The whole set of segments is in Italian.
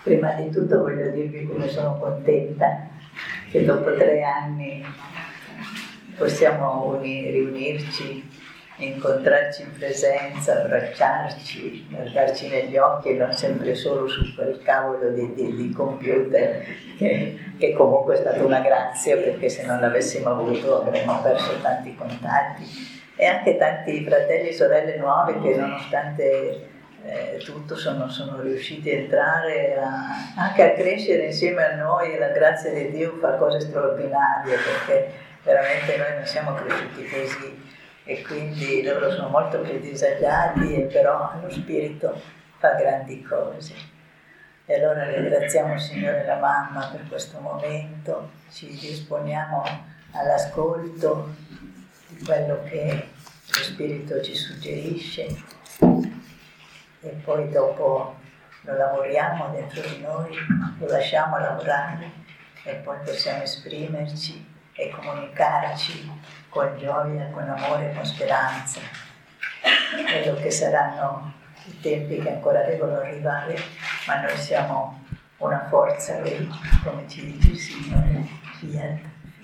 Prima di tutto voglio dirvi come sono contenta che dopo 3 anni possiamo riunirci, incontrarci in presenza, abbracciarci, guardarci negli occhi e non sempre solo su quel cavolo di computer che comunque è stata una grazia, perché se non l'avessimo avuto avremmo perso tanti contatti e anche tanti fratelli e sorelle nuovi che nonostante tutto sono riusciti a entrare anche a crescere insieme a noi, e la grazia di Dio fa cose straordinarie, perché veramente noi non siamo cresciuti così e quindi loro sono molto più disagiati, e però lo Spirito fa grandi cose. E allora ringraziamo il Signore e la Mamma per questo momento, ci disponiamo all'ascolto di quello che lo Spirito ci suggerisce e poi dopo lo lavoriamo dentro di noi, lo lasciamo lavorare e poi possiamo esprimerci e comunicarci con gioia, con amore, con speranza. Quello che saranno i tempi che ancora devono arrivare, ma noi siamo una forza, come ci dice il Signore, fiat.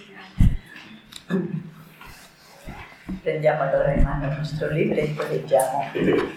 Prendiamo allora in mano il nostro libretto e leggiamo.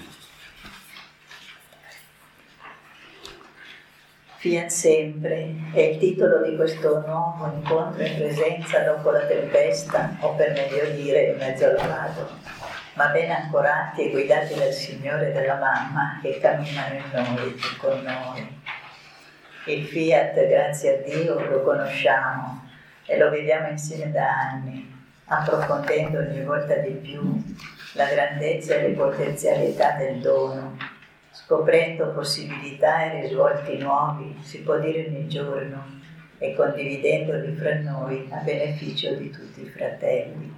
Fiat sempre è il titolo di questo nuovo incontro in presenza dopo la tempesta, o per meglio dire in mezzo al vado, ma ben ancorati e guidati dal Signore e dalla Mamma che camminano in noi e con noi. Il Fiat, grazie a Dio, lo conosciamo e lo viviamo insieme da anni, approfondendo ogni volta di più la grandezza e le potenzialità del dono, scoprendo possibilità e risvolti nuovi, si può dire ogni giorno, e condividendoli fra noi a beneficio di tutti i fratelli.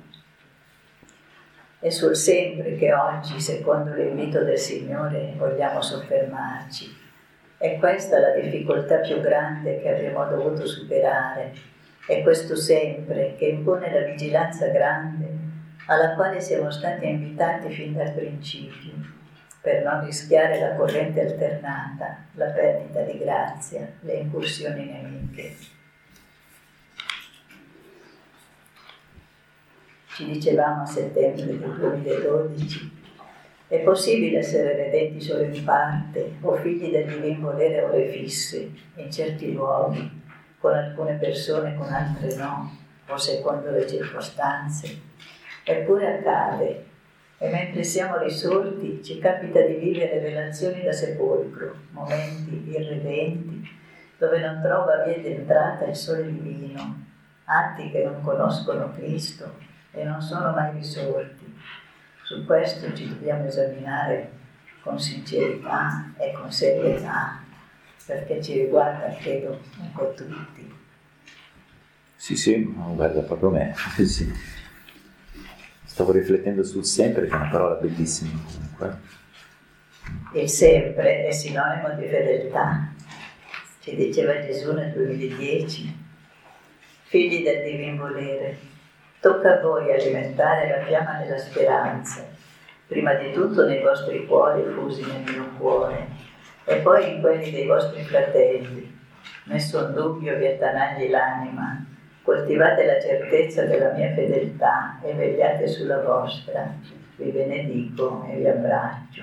È sul sempre che oggi, secondo l'invito del Signore, vogliamo soffermarci. È questa la difficoltà più grande che avremo dovuto superare, è questo sempre che impone la vigilanza grande alla quale siamo stati invitati fin dal principio, per non rischiare la corrente alternata, la perdita di grazia, le incursioni nemiche. Ci dicevamo a settembre del 2012, è possibile essere redenti solo in parte o figli del divin volere ore fisse, in certi luoghi, con alcune persone, con altre no, o secondo le circostanze. Eppure accade. E mentre siamo risorti ci capita di vivere relazioni da sepolcro, momenti irredenti, dove non trova via d'entrata il sole divino, atti che non conoscono Cristo e non sono mai risorti. Su questo ci dobbiamo esaminare con sincerità e con serietà, perché ci riguarda, credo, un po' tutti. Sì, guarda proprio me, sì. Stavo riflettendo sul sempre, che è una parola bellissima comunque. Il sempre è sinonimo di fedeltà, ci diceva Gesù nel 2010. Figli del divin volere, tocca a voi alimentare la fiamma della speranza, prima di tutto nei vostri cuori fusi nel mio cuore, e poi in quelli dei vostri fratelli. Nessun dubbio vi attanagli l'anima. Coltivate la certezza della mia fedeltà e vegliate sulla vostra. Vi benedico e vi abbraccio.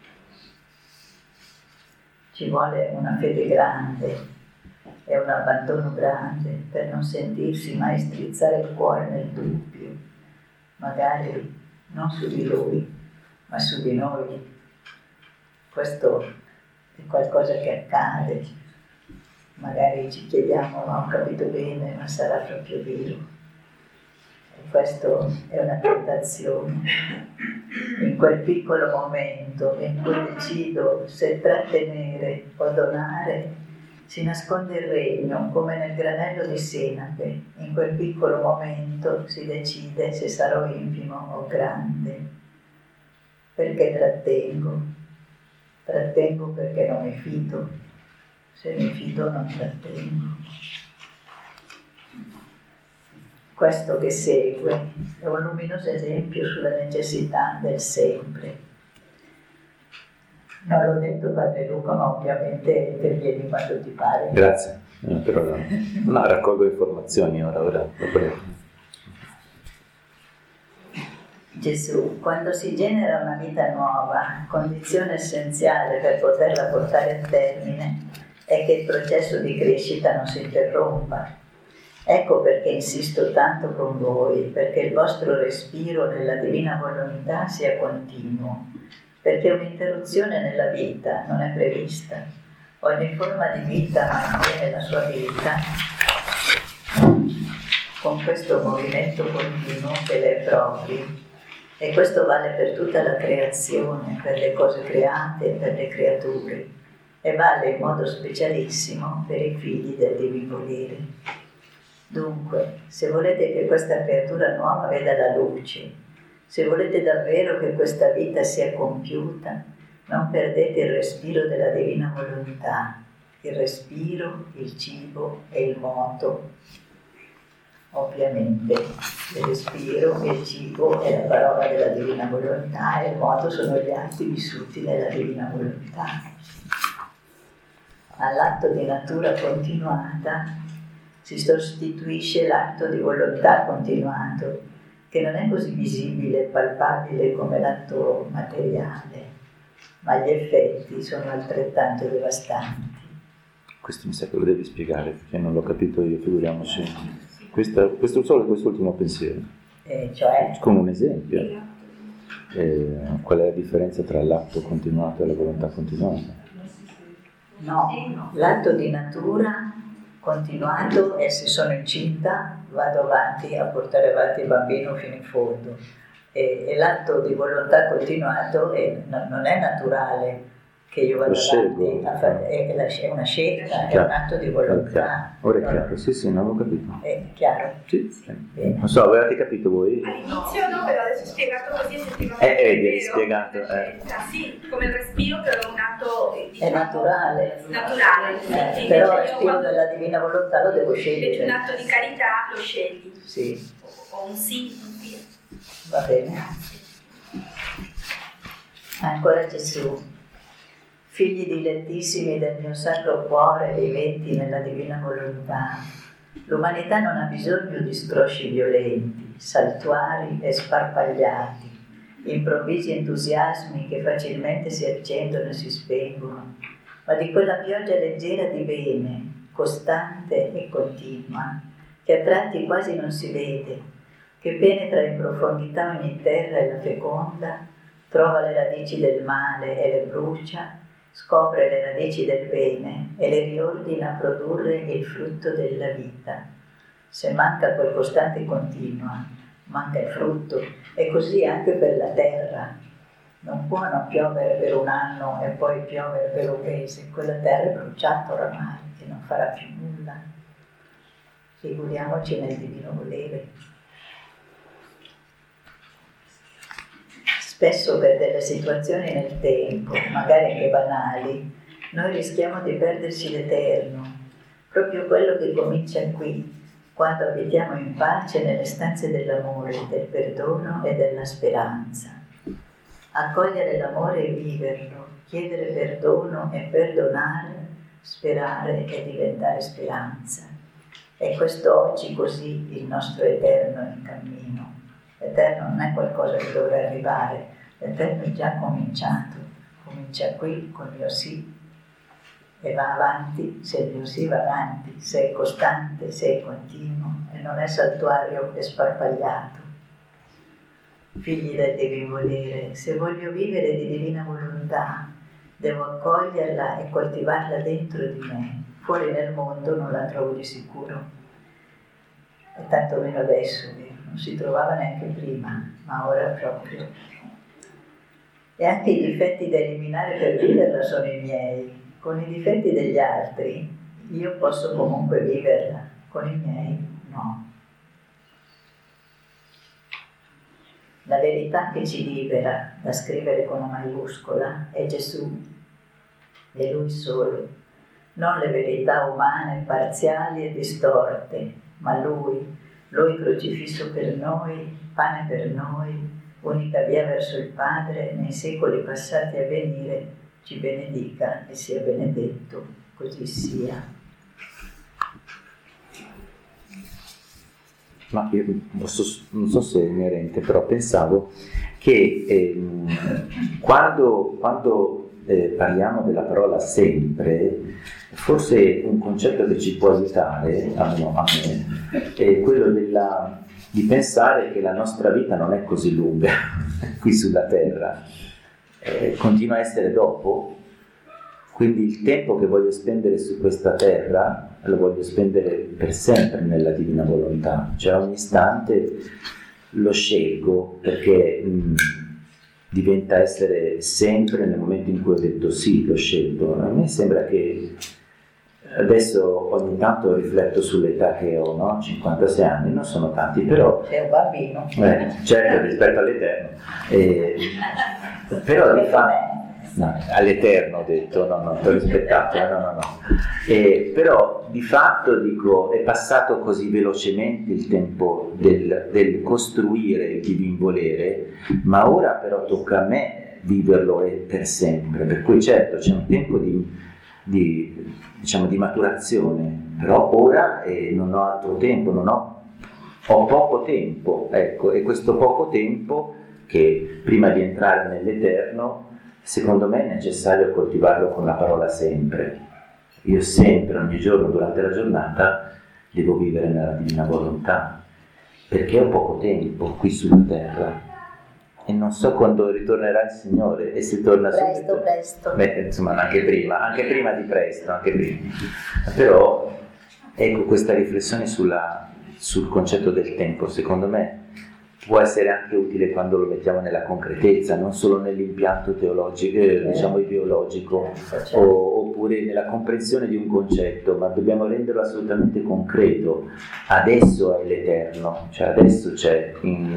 Ci vuole una fede grande e un abbandono grande per non sentirsi mai strizzare il cuore nel dubbio, magari non su di Lui, ma su di noi. Questo è qualcosa che accade. Magari ci chiediamo, ma ho capito bene, ma sarà proprio vero. E questo è una tentazione. In quel piccolo momento in cui decido se trattenere o donare, si nasconde il regno come nel granello di senape. In quel piccolo momento si decide se sarò infimo o grande. Perché trattengo? Trattengo perché non mi fido. Se mi fido non trattengo. Questo che segue è un luminoso esempio sulla necessità del sempre. Non l'ho detto Padre Luca, ma ovviamente intervieni quando ti pare. Grazie, però no, raccolgo informazioni ora. Gesù, quando si genera una vita nuova, condizione essenziale per poterla portare a termine è che il processo di crescita non si interrompa. Ecco perché insisto tanto con voi, perché il vostro respiro nella divina volontà sia continuo, perché un'interruzione nella vita non è prevista. Ogni forma di vita mantiene la sua vita con questo movimento continuo che le è proprio. E questo vale per tutta la creazione, per le cose create e per le creature, e vale in modo specialissimo per i figli del divino volere. Dunque, se volete che questa creatura nuova veda la luce, se volete davvero che questa vita sia compiuta, non perdete il respiro della divina volontà, il respiro, il cibo e il moto. Ovviamente il respiro, il cibo è la parola della divina volontà e il moto sono gli atti vissuti nella divina volontà. All'atto di natura continuata si sostituisce l'atto di volontà continuato, che non è così visibile e palpabile come l'atto materiale, ma gli effetti sono altrettanto devastanti. Questo mi sa che lo devi spiegare, perché non l'ho capito io, figuriamoci. Quest'ultimo pensiero. Cioè? Come un esempio. Qual è la differenza tra l'atto continuato e la volontà continuata? No, l'atto di natura continuato è se sono incinta, vado avanti a portare avanti il bambino fino in fondo. E l'atto di volontà continuato non è naturale che io vado avanti a fare, è una scelta, è un atto di volontà. Ora è chiaro, sì, non l'ho capito. È chiaro? Sì. Non so, avevate capito voi? All'inizio no, però adesso spiegato così effettivamente vedi, spiegato. Sì, come il respiro che è un atto è naturale. Sì, però il spiro della divina volontà lo devo scegliere. Invece un atto di carità lo scegli. Sì. O un sì, un via. Va bene. Ancora Gesù. Figli dilettissimi del mio sacro cuore, viventi nella divina volontà, l'umanità non ha bisogno di scrosci violenti, saltuari e sparpagliati, improvvisi entusiasmi che facilmente si accendono e si spengono, ma di quella pioggia leggera di bene, costante e continua, che a tratti quasi non si vede, che penetra in profondità ogni terra e la feconda, trova le radici del male e le brucia, scopre le radici del bene e le riordina a produrre il frutto della vita. Se manca quel costante continua, manca il frutto, e così anche per la terra. Non può non piovere per un anno e poi piovere per un mese, quella terra è bruciata oramai e non farà più nulla. Figuriamoci nel divino volere. Spesso per delle situazioni nel tempo, magari anche banali, noi rischiamo di perderci l'eterno, proprio quello che comincia qui, quando abitiamo in pace nelle stanze dell'amore, del perdono e della speranza. Accogliere l'amore e viverlo, chiedere perdono e perdonare, sperare e diventare speranza. E questo oggi così il nostro eterno è in cammino. L'eterno non è qualcosa che dovrà arrivare, l'eterno è già cominciato, comincia qui col mio sì e va avanti, se il mio sì va avanti, se è costante, se è continuo e non è saltuario e sparpagliato. Figli del divino volere, se voglio vivere di divina volontà, devo accoglierla e coltivarla dentro di me, fuori nel mondo non la trovo di sicuro, e tanto meno adesso, non si trovava neanche prima, ma ora proprio. E anche i difetti da eliminare per viverla sono i miei. Con i difetti degli altri io posso comunque viverla, con i miei no. La verità che ci libera, da scrivere con una maiuscola, è Gesù, è Lui solo. Non le verità umane, parziali e distorte, ma Lui crocifisso per noi, pane per noi, unica via verso il Padre nei secoli passati a venire, ci benedica e sia benedetto, così sia. Ma io non so se è inerente, però pensavo che quando parliamo della parola sempre, forse un concetto che ci può aiutare, a me, è quello di pensare che la nostra vita non è così lunga qui sulla terra, continua a essere dopo, quindi il tempo che voglio spendere su questa terra lo voglio spendere per sempre nella divina volontà, cioè ogni istante lo scelgo perché diventa essere sempre nel momento in cui ho detto sì, lo scelgo. A me sembra che adesso ogni tanto rifletto sull'età che ho, no? 56 anni, non sono tanti, però... Sei un bambino. Certo, rispetto all'Eterno. Però di fatto... No, all'Eterno ho detto, no, ti ho rispettato, no. Però di fatto dico, è passato così velocemente il tempo del costruire il divin volere, ma ora però tocca a me viverlo per sempre, per cui certo c'è un tempo di maturazione, però ora non ho altro tempo, ho poco tempo, ecco, e questo poco tempo che prima di entrare nell'Eterno secondo me è necessario coltivarlo con la parola sempre. Io sempre, ogni giorno, durante la giornata, devo vivere nella divina volontà, perché ho poco tempo qui sulla terra e non so quando ritornerà il Signore, e se torna subito. Presto. Beh, insomma, anche prima di presto, Però, ecco, questa riflessione sul concetto del tempo, secondo me, può essere anche utile quando lo mettiamo nella concretezza, non solo nell'impianto teologico, ideologico, oppure nella comprensione di un concetto, ma dobbiamo renderlo assolutamente concreto. Adesso è l'Eterno, cioè adesso c'è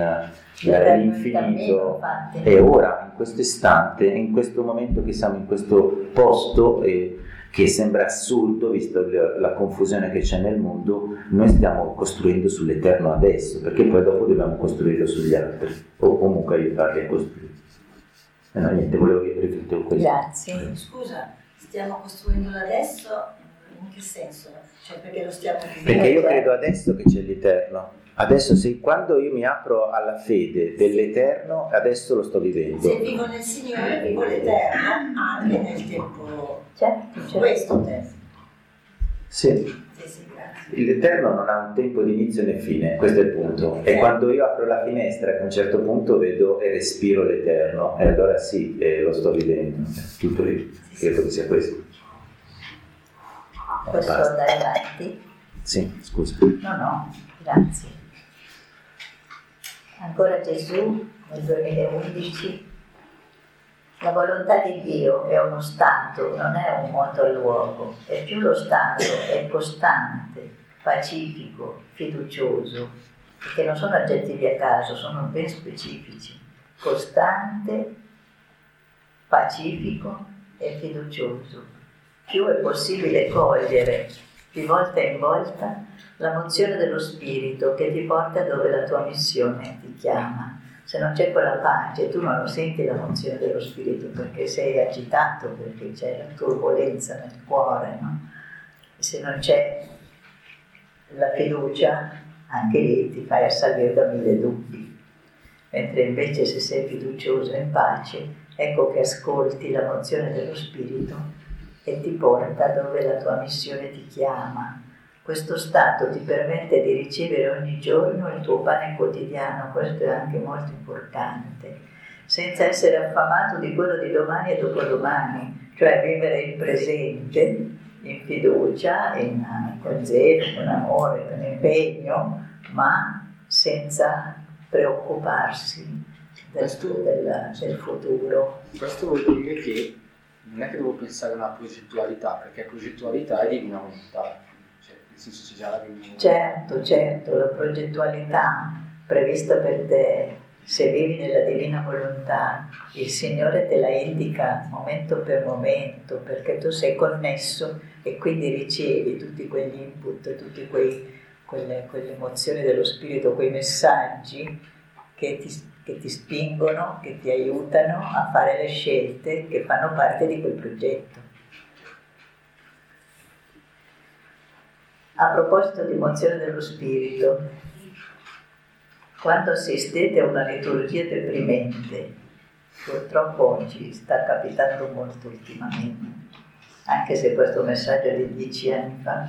l'infinito, e ora, in questo istante, in questo momento che siamo in questo posto, che sembra assurdo, visto la confusione che c'è nel mondo, noi stiamo costruendo sull'Eterno adesso, perché poi dopo dobbiamo costruirlo sugli altri, o comunque aiutarli a costruire. No, niente, volevo riflettere questo. Grazie. Scusa, stiamo costruendolo adesso? In che senso? Cioè, perché lo stiamo vivendo? Perché io credo adesso che c'è l'Eterno. Adesso quando io mi apro alla fede dell'Eterno, adesso lo sto vivendo. Se vivo nel Signore, vivo l'Eterno anche nel tempo. Certo. Questo tempo. Sì. L'Eterno non ha un tempo di inizio né fine, questo è il punto. E quando io apro la finestra, a un certo punto vedo e respiro l'Eterno, e allora sì, lo sto vivendo. Tutto lì. Credo che sia questo. Posso andare avanti? Sì, scusa. No, grazie. Ancora Gesù nel 2011: la volontà di Dio è uno stato, non è un moto al luogo, è più lo stato, è costante, pacifico, fiducioso, perché non sono aggettivi a caso, sono ben specifici. Costante, pacifico e fiducioso. Più è possibile cogliere di volta in volta la mozione dello Spirito che ti porta dove la tua missione ti chiama. Se non c'è quella pace, tu non lo senti la mozione dello Spirito, perché sei agitato, perché c'è la turbolenza nel cuore, no? E se non c'è la fiducia, anche lì ti fai assalire da 1000 dubbi. Mentre invece se sei fiducioso e in pace, ecco che ascolti la mozione dello Spirito e ti porta dove la tua missione ti chiama. Questo stato ti permette di ricevere ogni giorno il tuo pane quotidiano, questo è anche molto importante, senza essere affamato di quello di domani e dopodomani, cioè vivere il presente in fiducia, con zelo, con amore, con impegno, ma senza preoccuparsi del futuro. Questo vuol dire che non è che devo pensare a una progettualità, perché progettualità è divina volontà. C'è già la Certo, la progettualità prevista per te, se vivi nella divina volontà, il Signore te la indica momento per momento, perché tu sei connesso e quindi ricevi tutti quegli input, tutte quelle emozioni dello Spirito, quei messaggi che che ti spingono, che ti aiutano a fare le scelte che fanno parte di quel progetto. A proposito di mozione dello spirito, quando assistete a una liturgia deprimente, purtroppo oggi sta capitando molto ultimamente, anche se questo messaggio è di 10 anni fa,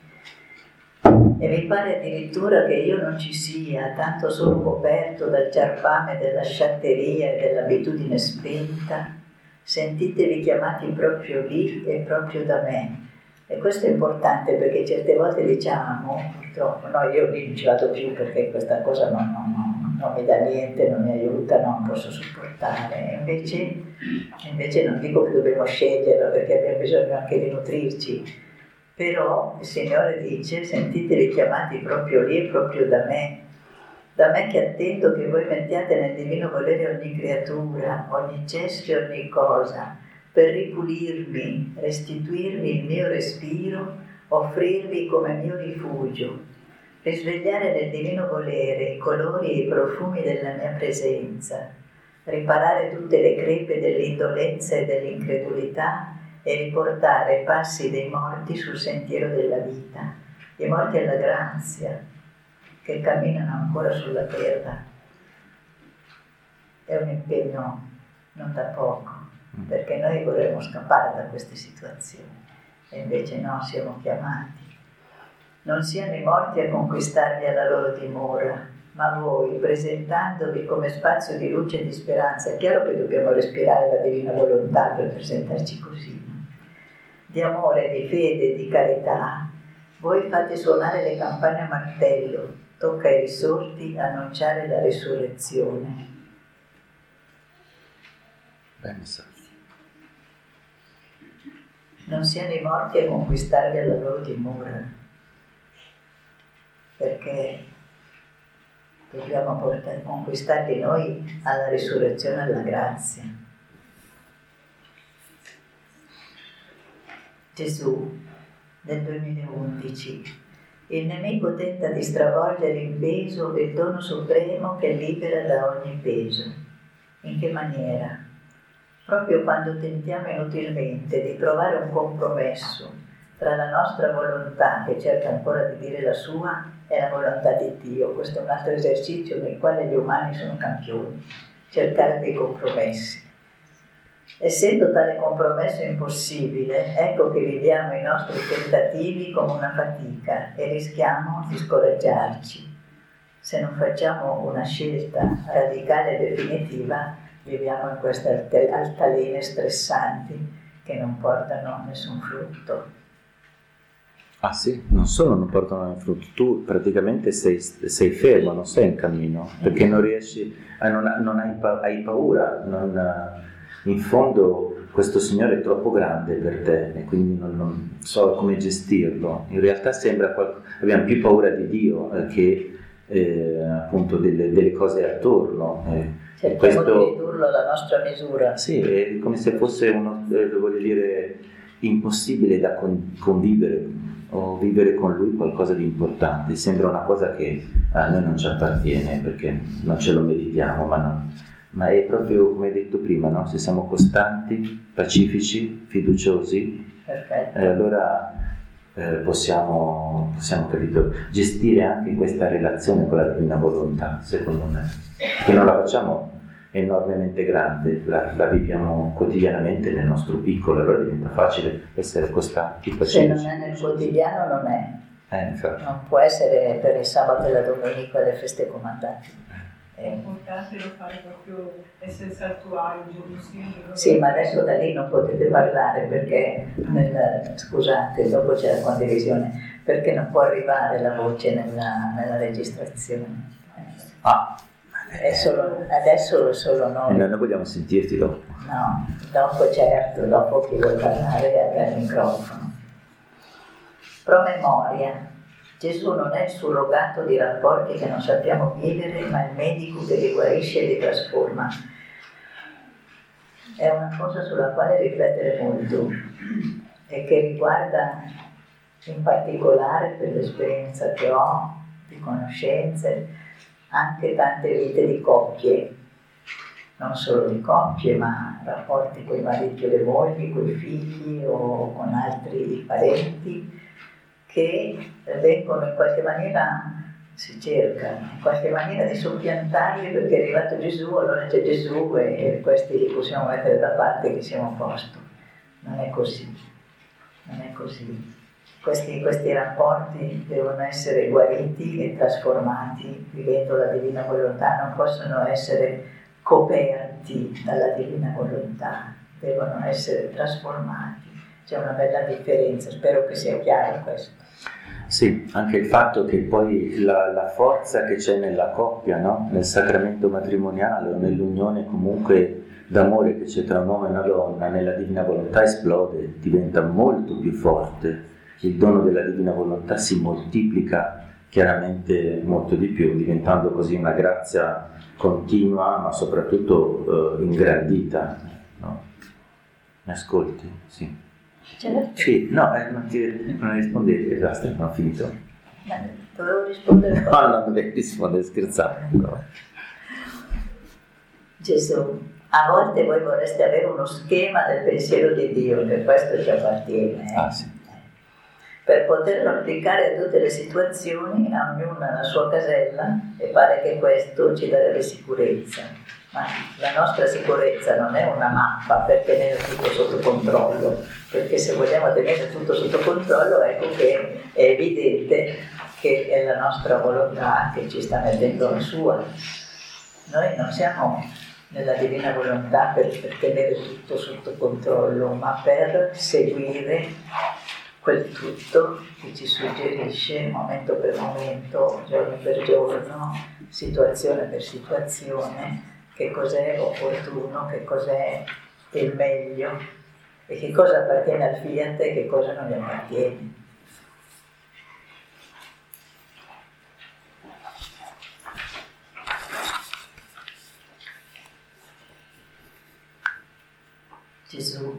e mi pare addirittura che io non ci sia, tanto sono coperto dal ciarpame della sciatteria e dell'abitudine spenta, sentitevi chiamati proprio lì e proprio da me. E questo è importante perché certe volte diciamo, purtroppo, no, io lì non ci vado più perché questa cosa non mi dà niente, non mi aiuta, non posso sopportare. Invece non dico che dobbiamo sceglierlo perché abbiamo bisogno anche di nutrirci, però il Signore dice sentitevi chiamati proprio lì e proprio da me che attendo che voi mettiate nel divino volere ogni creatura, ogni gesto e ogni cosa, per ripulirmi, restituirmi il mio respiro, offrirvi come mio rifugio, risvegliare nel divino volere i colori e i profumi della mia presenza, riparare tutte le crepe dell'indolenza e dell'incredulità e riportare i passi dei morti sul sentiero della vita, i morti alla grazia, che camminano ancora sulla terra. È un impegno non da poco, perché noi vorremmo scappare da queste situazioni e invece no, siamo chiamati. Non siano i morti a conquistarvi alla loro dimora, ma voi, presentandovi come spazio di luce e di speranza. È chiaro che dobbiamo respirare la divina volontà per presentarci così, no? Di amore, di fede, di carità. Voi fate suonare le campane a martello, tocca ai risorti annunciare la risurrezione. Pensa. Non siano i morti a conquistarvi alla loro dimora, perché dobbiamo conquistarli noi alla risurrezione, alla grazia. Gesù, nel 2011, il nemico tenta di stravolgere in peso il dono supremo che libera da ogni peso. In che maniera? Proprio quando tentiamo inutilmente di trovare un compromesso tra la nostra volontà, che cerca ancora di dire la sua, e la volontà di Dio. Questo è un altro esercizio nel quale gli umani sono campioni, cercare dei compromessi. Essendo tale compromesso impossibile, ecco che viviamo i nostri tentativi come una fatica e rischiamo di scoraggiarci. Se non facciamo una scelta radicale e definitiva, viviamo in queste altalene stressanti che non portano a nessun frutto. Ah sì, non solo non portano nessun frutto, tu praticamente sei fermo, non sei in cammino, perché non riesci, hai paura, in fondo questo Signore è troppo grande per te e quindi non so come gestirlo. In realtà sembra abbiamo più paura di Dio che appunto delle cose attorno. Cerchiamo di ridurlo alla nostra misura. Sì, è come se fosse impossibile da convivere o vivere con Lui qualcosa di importante. Sembra una cosa che a noi non ci appartiene perché non ce lo meritiamo, ma è proprio come hai detto prima, no? Se siamo costanti, pacifici, fiduciosi, allora possiamo capito, gestire anche questa relazione con la divina volontà, secondo me, che non la facciamo enormemente grande, la viviamo quotidianamente nel nostro piccolo, allora diventa facile essere costanti, pacifici. Se non è nel quotidiano non è. Infatti. Non può essere per il sabato e la domenica e le feste comandate. È importante lo fare proprio, essere saltuario, giorno sì. Sì, ma adesso da lì non potete parlare perché, scusate, dopo c'è la condivisione, perché non può arrivare la voce nella registrazione. Adesso è solo noi. Noi vogliamo sentirti dopo. No, dopo certo, dopo chi vuole parlare avrà il microfono. Promemoria. Gesù non è il surrogato di rapporti che non sappiamo vivere, ma il medico che li guarisce e li trasforma. È una cosa sulla quale riflettere molto e che riguarda in particolare, per l'esperienza che ho di conoscenze, anche tante vite di coppie non solo di coppie, ma rapporti con i mariti o le mogli, con i figli o con altri parenti, che vengono in qualche maniera, si cercano in qualche maniera di soppiantarli perché è arrivato Gesù, allora c'è Gesù e questi li possiamo mettere da parte che siamo a posto. Non è così, non è così. Questi rapporti devono essere guariti e trasformati vivendo la divina volontà, non possono essere coperti dalla divina volontà, devono essere trasformati. C'è una bella differenza, spero che sia chiaro questo. Sì, anche il fatto che poi la forza che c'è nella coppia, no? Nel sacramento matrimoniale o nell'unione comunque d'amore che c'è tra un uomo e una donna, nella divina volontà esplode, diventa molto più forte. Il dono della divina volontà si moltiplica chiaramente molto di più, diventando così una grazia continua, ma soprattutto ingrandita. No? Mi ascolti? Sì. Certo. Sì, no, non rispondevi, basta, non ho finito. Dovevo rispondere. No, non dovevi rispondere, scherzando. Gesù, a volte voi vorreste avere uno schema del pensiero di Dio, che questo ci appartiene. Ah, sì. Per poterlo applicare a tutte le situazioni, a ognuna la sua casella, e pare che questo ci darebbe sicurezza. Ma la nostra sicurezza non è una mappa per tenere tutto sotto controllo, perché se vogliamo tenere tutto sotto controllo, ecco che è evidente che è la nostra volontà che ci sta mettendo la sua. Noi non siamo nella divina volontà per tenere tutto sotto controllo, ma per seguire quel tutto che ci suggerisce momento per momento, giorno per giorno, situazione per situazione, che cos'è opportuno, che cos'è il meglio e che cosa appartiene al Fiat e che cosa non gli appartiene. Gesù,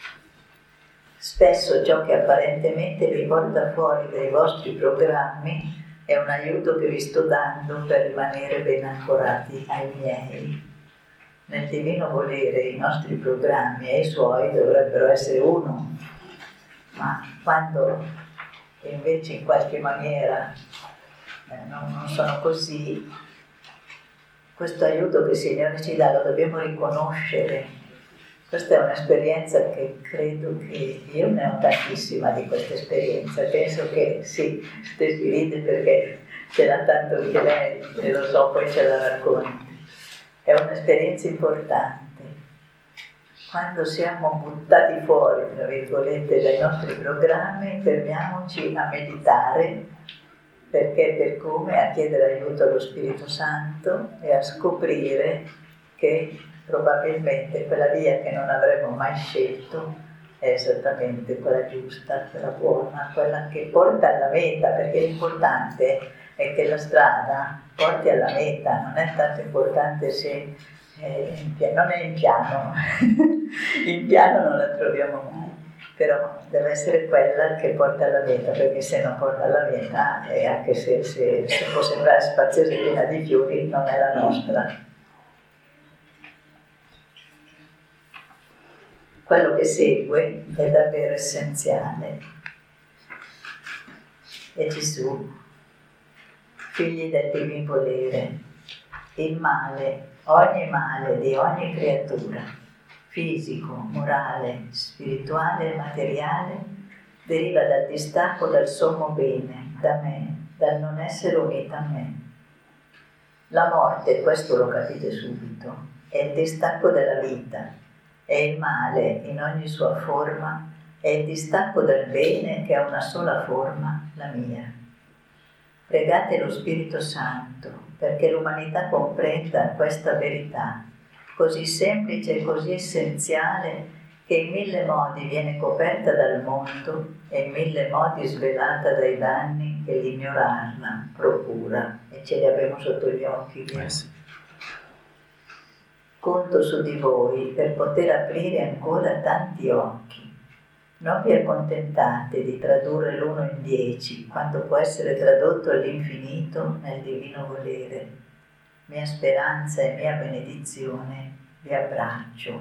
spesso ciò che apparentemente vi porta fuori dai vostri programmi è un aiuto che vi sto dando per rimanere ben ancorati ai miei. Nel divino volere i nostri programmi e i suoi dovrebbero essere uno, ma quando invece in qualche maniera non sono così, questo aiuto che il Signore ci dà lo dobbiamo riconoscere. Questa è un'esperienza che credo che io ne ho tantissima di questa esperienza, penso che sì, stessi ride perché ce l'ha tanto anche lei e lo so, poi ce la racconti. È un'esperienza importante. Quando siamo buttati fuori, tra virgolette, dai nostri programmi, fermiamoci a meditare, perché per come a chiedere aiuto allo Spirito Santo e a scoprire che probabilmente quella via che non avremmo mai scelto è esattamente quella giusta, quella buona, quella che porta alla meta, perché l'importante è che la strada porti alla meta, non è tanto importante se non è in piano, in piano non la troviamo mai, però deve essere quella che porta alla meta, perché se non porta alla meta, anche se può sembrare spaziosa e piena di fiori, non è la nostra. Quello che segue è davvero essenziale. E Gesù, figli del divino volere, il male, ogni male di ogni creatura, fisico, morale, spirituale e materiale, deriva dal distacco dal sommo bene, da me, dal non essere unita a me. La morte, questo lo capite subito, è il distacco dalla vita. E il male, in ogni sua forma, è il distacco dal bene che ha una sola forma, la mia. Pregate lo Spirito Santo perché l'umanità comprenda questa verità, così semplice e così essenziale che in 1000 modi viene coperta dal mondo e in 1000 modi svelata dai danni che l'ignorarla procura. E ce li abbiamo sotto gli occhi. Sì. Conto su di voi per poter aprire ancora tanti occhi. Non vi accontentate di tradurre l'1 in 10, quando può essere tradotto all'infinito nel divino volere. Mia speranza e mia benedizione vi abbraccio.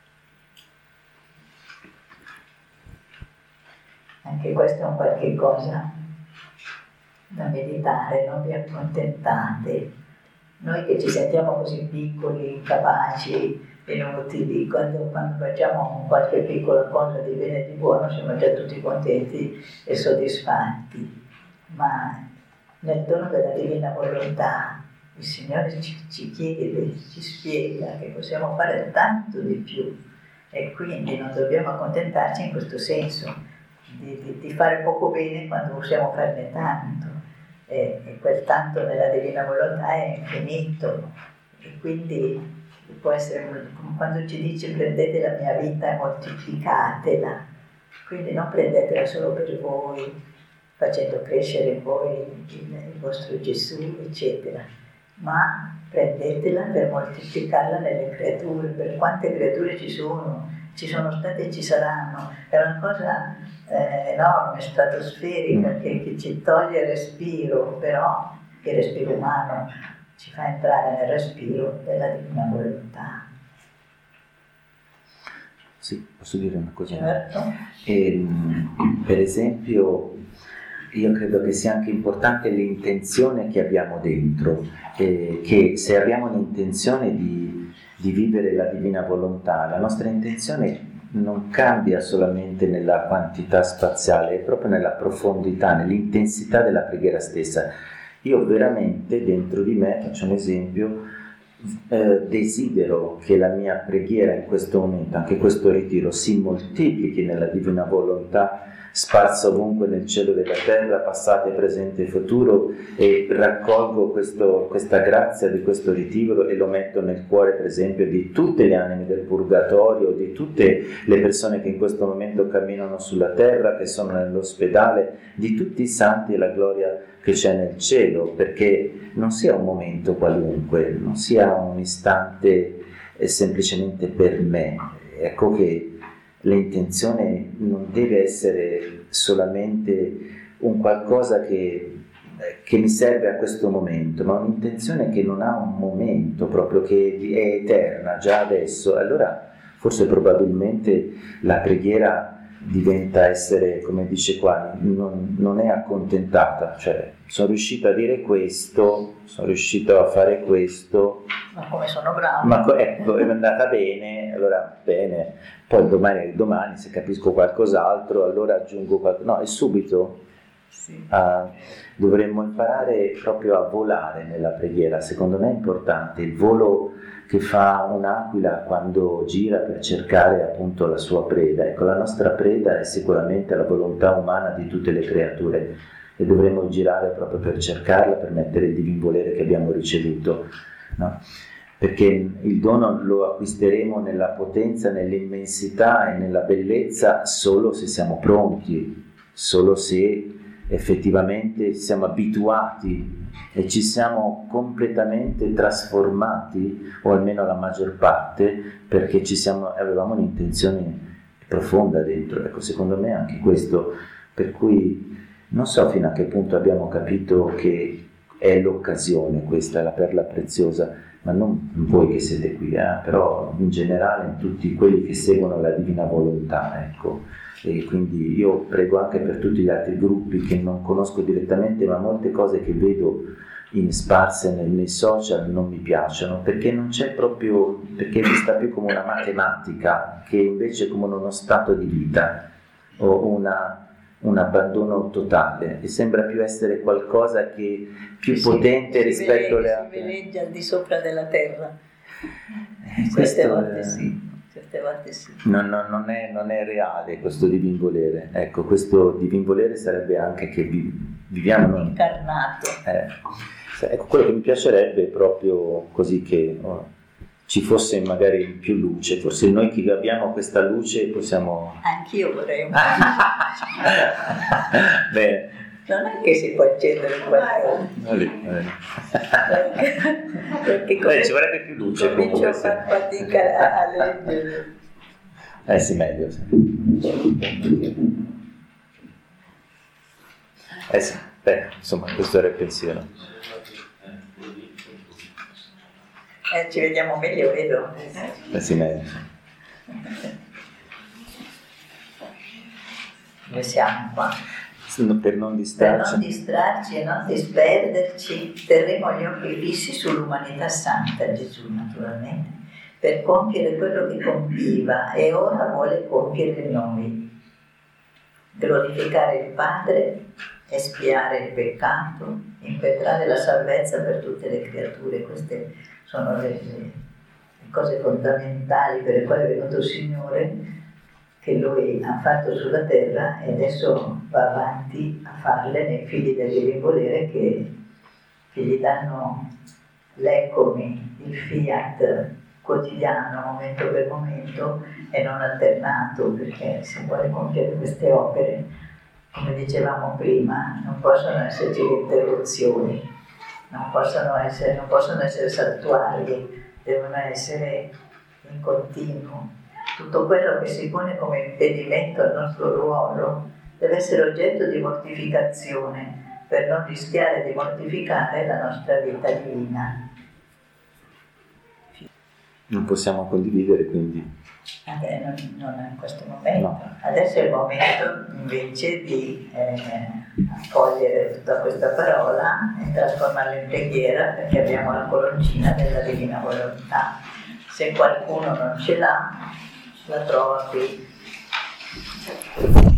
Anche questo è un qualche cosa da meditare, non vi accontentate. Noi che ci sentiamo così piccoli, incapaci, inutili, quando facciamo qualche piccola cosa di bene e di buono siamo già tutti contenti e soddisfatti, ma nel dono della divina volontà il Signore ci chiede, ci spiega che possiamo fare tanto di più e quindi non dobbiamo accontentarci in questo senso di fare poco bene quando possiamo farne tanto e quel tanto nella divina volontà è infinito e quindi può essere come quando ci dice prendete la mia vita e moltiplicatela, quindi non prendetela solo per voi, facendo crescere in voi il vostro Gesù, eccetera, ma prendetela per moltiplicarla nelle creature, per quante creature ci sono state e ci saranno, è una cosa enorme, stratosferica, che ci toglie il respiro, però il respiro umano ci fa entrare nel respiro della divina volontà. Sì, posso dire una cosa? Certo. Per esempio, io credo che sia anche importante l'intenzione che abbiamo dentro, che se abbiamo l'intenzione di vivere la divina volontà, la nostra intenzione non cambia solamente nella quantità spaziale, è proprio nella profondità, nell'intensità della preghiera stessa. Io veramente dentro di me, faccio un esempio, desidero che la mia preghiera in questo momento, anche questo ritiro, si moltiplichi nella divina volontà, sparsa ovunque nel cielo della terra, passato, presente e futuro, e raccolgo questa grazia di questo ritiro e lo metto nel cuore, per esempio, di tutte le anime del purgatorio, di tutte le persone che in questo momento camminano sulla terra, che sono nell'ospedale, di tutti i santi e la gloria che c'è nel cielo, perché non sia un momento qualunque, non sia un istante semplicemente per me. Ecco che l'intenzione non deve essere solamente un qualcosa che mi serve a questo momento, ma un'intenzione che non ha un momento, proprio che è eterna già adesso. Allora forse probabilmente la preghiera diventa essere, come dice qua, non è accontentata, cioè sono riuscito a dire questo, sono riuscito a fare questo, ma come sono bravo, ma ecco, è andata bene, allora bene, poi domani se capisco qualcos'altro allora aggiungo qualcosa, no, è subito. sì. Dovremmo imparare proprio a volare nella preghiera, secondo me è importante il volo che fa un'aquila quando gira per cercare appunto la sua preda. Ecco, la nostra preda è sicuramente la volontà umana di tutte le creature e dovremmo girare proprio per cercarla, per mettere il divin volere che abbiamo ricevuto, no? Perché il dono lo acquisteremo nella potenza, nell'immensità e nella bellezza solo se siamo pronti, solo se effettivamente siamo abituati e ci siamo completamente trasformati, o almeno la maggior parte, perché avevamo un'intenzione profonda dentro. Ecco, secondo me anche questo, per cui non so fino a che punto abbiamo capito che è l'occasione questa, la perla preziosa, ma non voi che siete qui, però in generale in tutti quelli che seguono la divina volontà, ecco. E quindi io prego anche per tutti gli altri gruppi che non conosco direttamente, ma molte cose che vedo sparse nei social non mi piacciono, perché non c'è proprio, perché è vista più come una matematica che invece come uno stato di vita o un abbandono totale, e sembra più essere qualcosa che più potente rispetto alle altre. Si veleggia al di sopra della terra, certe Questo volte sì. Certe volte sì. Non è reale questo divin volere. Ecco, questo divin volere sarebbe anche che viviamo incarnato. Ecco, quello che mi piacerebbe è proprio così che ci fosse magari più luce. Forse noi che abbiamo questa luce possiamo... Anch'io vorrei un po'. Bene. Non è che si può accendere qualcosa. Perché ci vorrebbe più luce. Comincio a far fatica a leggere. Sì, meglio. Sì. Sì, insomma, questo era il pensiero. Ci vediamo meglio, vedo. silenzio. Dove siamo qua? Per non Per distrarci. non distrarci e non disperderci, terremo gli occhi fissi sull'umanità santa, Gesù naturalmente, per compiere quello che compiva e ora vuole compiere in noi. Glorificare il Padre, espiare il peccato, impetrare la salvezza per tutte le creature. Queste sono le cose fondamentali per le quali è venuto il Signore, che Lui ha fatto sulla terra e adesso va avanti a farle nei figli del divino volere che gli danno l'eccomi, il fiat quotidiano, momento per momento e non alternato, perché se vuole compiere queste opere, come dicevamo prima, non possono esserci interruzioni, non possono essere saltuarie, devono essere in continuo. Tutto quello che si pone come impedimento al nostro ruolo deve essere oggetto di mortificazione per non rischiare di mortificare la nostra vita divina. Non possiamo condividere, quindi. Non in questo momento. No. Adesso è il momento invece di accogliere tutta questa parola e trasformarla in preghiera, perché abbiamo la coloncina della Divina Volontà. Se qualcuno non ce l'ha, la trova qui.